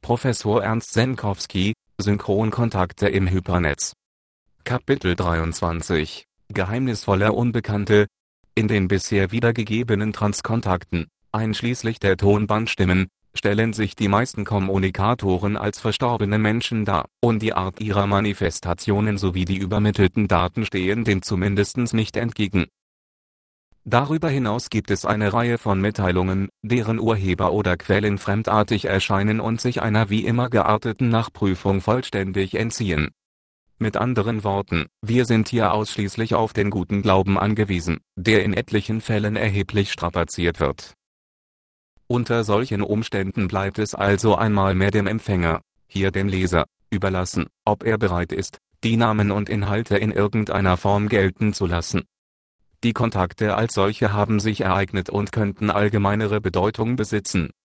Professor Ernst Senkowski, Synchronkontakte im Hypernetz. Kapitel 23 – Geheimnisvolle Unbekannte. In den bisher wiedergegebenen Transkontakten, einschließlich der Tonbandstimmen, stellen sich die meisten Kommunikatoren als verstorbene Menschen dar, und die Art ihrer Manifestationen sowie die übermittelten Daten stehen dem zumindest nicht entgegen. Darüber hinaus gibt es eine Reihe von Mitteilungen, deren Urheber oder Quellen fremdartig erscheinen und sich einer wie immer gearteten Nachprüfung vollständig entziehen. Mit anderen Worten, wir sind hier ausschließlich auf den guten Glauben angewiesen, der in etlichen Fällen erheblich strapaziert wird. Unter solchen Umständen bleibt es also einmal mehr dem Empfänger, hier dem Leser, überlassen, ob er bereit ist, die Namen und Inhalte in irgendeiner Form gelten zu lassen. Die Kontakte als solche haben sich ereignet und könnten allgemeinere Bedeutung besitzen,